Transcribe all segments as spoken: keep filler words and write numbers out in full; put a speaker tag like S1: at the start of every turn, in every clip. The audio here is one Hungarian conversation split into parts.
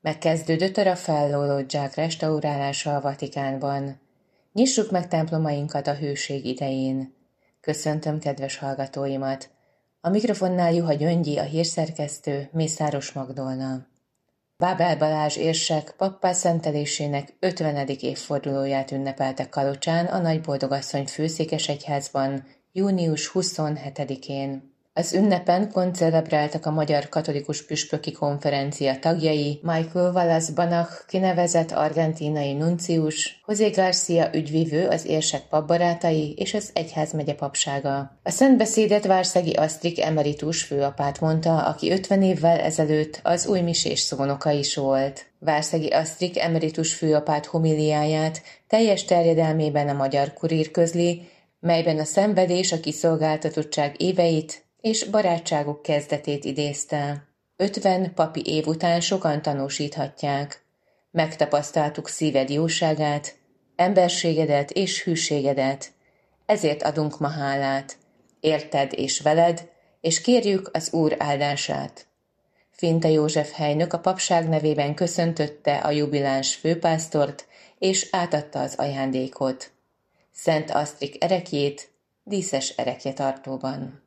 S1: Megkezdődött a Raffaello loggiák restaurálása a Vatikánban. Nyissuk meg templomainkat a hőség idején. Köszöntöm kedves hallgatóimat! A mikrofonnál Juha Gyöngyi, a hírszerkesztő, Mészáros Magdolna. Bábel Balázs érsek pappá szentelésének ötvenedik évfordulóját ünnepelte Kalocsán a Nagyboldogasszony főszékesegyházban június huszonhetedikén. Az ünnepen koncelebráltak a Magyar Katolikus Püspöki Konferencia tagjai, Michael Wallace Banach kinevezett argentínai nuncius, José García ügyvivő, az érsek papbarátai és az egyházmegye papsága. A szentbeszédet Várszegi Asztrik emeritus főapát mondta, aki ötven évvel ezelőtt az újmisés szónoka is volt. Várszegi Asztrik emeritus főapát homiliáját teljes terjedelmében a Magyar Kurír közli, melyben a szenvedés, a kiszolgáltatottság éveit és barátságok kezdetét idézte. Ötven papi év után sokan tanúsíthatják. Megtapasztaltuk szíved jóságát, emberségedet és hűségedet. Ezért adunk ma hálát. Érted és veled, és kérjük az Úr áldását. Finte József helynök a papság nevében köszöntötte a jubiláns főpásztort, és átadta az ajándékot. Szent Asztrik erekjét díszes erekjetartóban.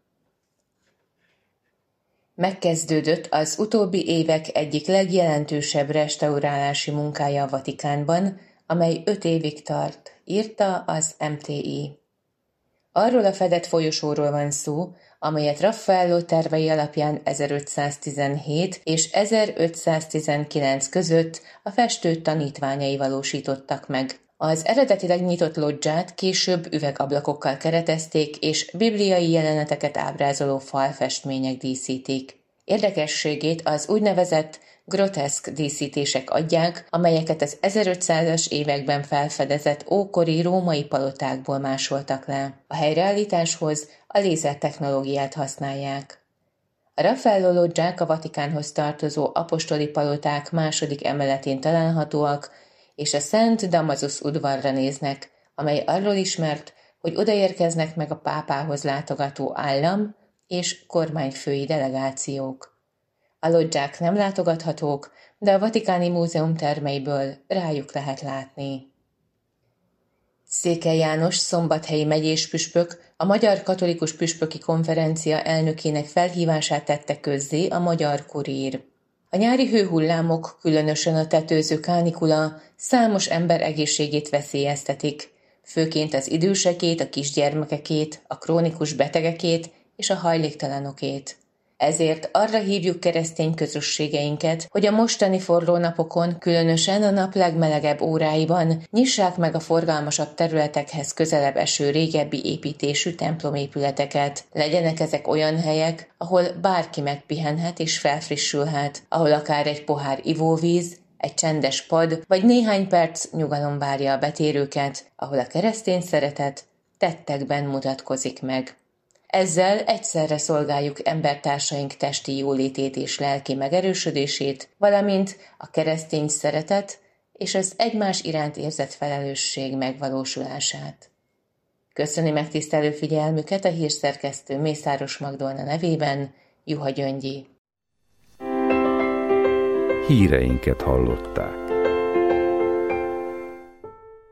S1: Megkezdődött az utóbbi évek egyik legjelentősebb restaurálási munkája a Vatikánban, amely öt évig tart, írta az em té i. Arról a fedett folyosóról van szó, amelyet Raffaello tervei alapján ezerötszáztizenhét és ezerötszáztizenkilenc között a festő tanítványai valósítottak meg. Az eredetileg nyitott loggiát később üvegablakokkal keretezték, és bibliai jeleneteket ábrázoló falfestmények díszítik. Érdekességét az úgynevezett groteszk díszítések adják, amelyeket az ezerötszázas években felfedezett ókori római palotákból másoltak le. A helyreállításhoz a lézertechnológiát használják. A Raffaello loggiák a Vatikánhoz tartozó apostoli paloták második emeletén találhatóak, és a Szent Damasus udvarra néznek, amely arról ismert, hogy odaérkeznek meg a pápához látogató állam és kormányfői delegációk. A loggiák nem látogathatók, de a Vatikáni Múzeum termeiből rájuk lehet látni. Székely János szombathelyi megyés püspök a Magyar Katolikus Püspöki Konferencia elnökének felhívását tette közzé a Magyar Kurír. A nyári hőhullámok, különösen a tetőző kánikula számos ember egészségét veszélyeztetik, főként az idősekét, a kisgyermekekét, a krónikus betegekét és a hajléktalanokét. Ezért arra hívjuk keresztény közösségeinket, hogy a mostani forró napokon, különösen a nap legmelegebb óráiban nyissák meg a forgalmasabb területekhez közelebb eső régebbi építésű templomépületeket. Legyenek ezek olyan helyek, ahol bárki megpihenhet és felfrissülhet, ahol akár egy pohár ivóvíz, egy csendes pad vagy néhány perc nyugalom várja a betérőket, ahol a keresztény szeretet tettekben mutatkozik meg. Ezzel egyszerre szolgáljuk embertársaink testi jólétét és lelki megerősödését, valamint a keresztény szeretet és az egymás iránt érzett felelősség megvalósulását. Köszöni megtisztelő figyelmüket a hírszerkesztő Mészáros Magdolna nevében, Juha Gyöngyi.
S2: Híreinket hallották.